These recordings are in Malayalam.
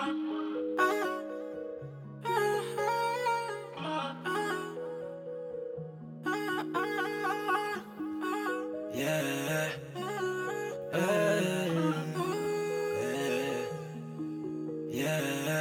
Yeah. Yeah.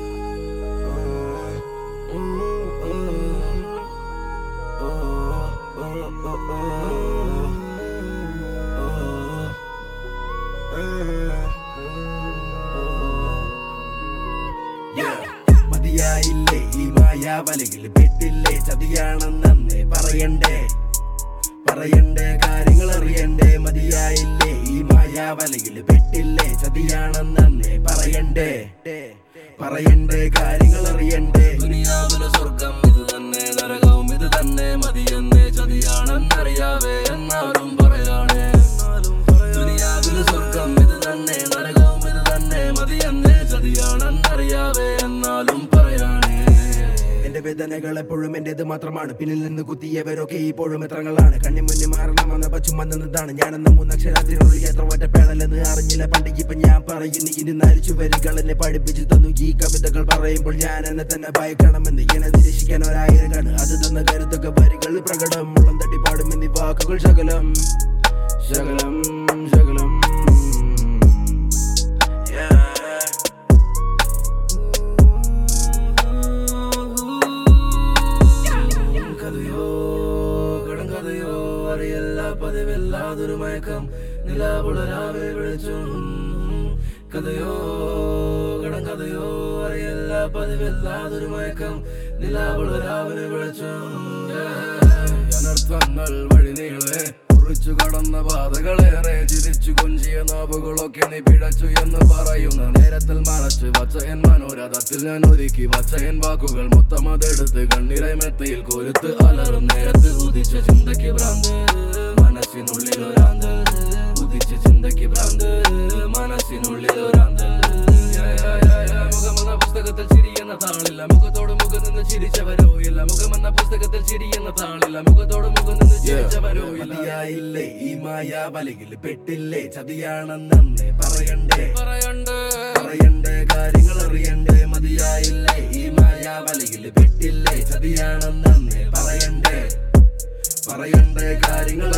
മതിയായില്ലേ ഈ മായാവലയിൽ പെട്ടില്ലേ ചതിയാണെന്നേ പറയണ്ടേ കാര്യങ്ങൾ അറിയണ്ടേ മതിയായില്ലേ ഈ മായാവലയിൽ പെട്ടില്ലേ ചതിയാണെന്നേ പറയണ്ടേ കാര്യങ്ങൾ അറിയണ്ടേ ദുനിയാവിലെ സ്വർഗം ഇത് തന്നെ നരകവും ഇത് തന്നെ മതിയെന്നേ ചതിയാണെന്നറിയാവേ എന്നാലും പറയാണേ ദുനിയാവിലെ സ്വർഗം ഇത് തന്നെ നരകവും ഇത് തന്നെ മതിയെന്നേ ചതിയാണെന്നറിയാവേ എന്നാലും പറയാണേ എന്റെ വേദനകൾ എപ്പോഴും എന്റേത് മാത്രമാണ് പിന്നിൽ നിന്ന് കുത്തിയവരൊക്കെ ഇപ്പോഴും എത്രങ്ങളാണ് കണ്ണി മുന്നിൽ മാറണമെന്ന പച്ചുമന്നതാണ് ഞാനെന്ന മൂന്നക്ഷരത്തിനുള്ളിൽ എത്ര ഒറ്റപ്പേടലെന്ന് അറിഞ്ഞില്ല പണ്ട് ഇപ്പൊ ഞാൻ പറയുന്നു ഇനി 4 ചുവരുകൾ എന്നെ പഠിപ്പിച്ചു തന്നു ഈ കവിതകൾ പറയുമ്പോൾ ഞാൻ എന്നെ തന്നെ ഭയക്കണമെന്ന് എന്നെ നിരീക്ഷിക്കാൻ 1000 കാണും അത് തന്ന കരുത്തൊക്കെ വരികൾ പ്രകടം മുളം തട്ടി പാടുമെന്നീ വാക്കുകൾ ശകലം പതിവില്ലാതൊരു മയക്കം നിലാവുളരാവെ വിളിച്ചു കഥയോ കടങ്കഥയോ അറിയില്ല പതിവില്ലാതൊരു മയക്കം നിലാവുളരാവിനെ വിളിച്ചു അനർത്ഥങ്ങൾ വഴിനീളെ കുറിച്ചു കടന്ന പാതകളേറെ ചിരിച്ചു കൊഞ്ചിയ നാവുകളൊക്കെ നീ പിഴച്ചു എന്ന് പറയുന്ന നേരത്തിൽ മറച്ചു വച്ചയൻ മനോരഥത്തിൽ ഞാൻ ഒരുക്കി വച്ചയൻ വാക്കുകൾ മൊത്തം അതെടുത്ത് കണ്ണിരെ മെത്തയിൽ കൊരുത്ത് അലറും നേരത്ത് ഉദിച്ച ചിന്തയ്ക്ക് ഭ്രാന്ത് മനസ്സിനുള്ളിലൊരാന്ത് ഉദിച്ച ചിന്തയ്ക്ക് ഭ്രാന്ത് മനസ്സിനുള്ളിലൊരാന്ത് മുഖമെന്ന പുസ്തകത്തിൽ ചിരിയെന്ന താളില്ല മുഖത്തോട് മുഖം നിന്ന് ചിരിച്ചവരോ ഇല്ല മുഖമെന്ന പുസ്തകത്തിൽ ചിരിയെന്ന താളില്ല മുഖത്തോട് മുഖം നിന്ന് ചിരിച്ചവരോ മതിയായില്ലേ ഈ മായാവലയിൽ പെട്ടില്ലേ ചതിയാണെന്നേ പറയണ്ടേ കാര്യങ്ങൾ അറിയണ്ടേ മതിയായില്ലേ ഈ മായാവലയിൽ പെട്ടില്ലേ ചതിയാണെന്നേ പറയണ്ടേ കാര്യങ്ങൾ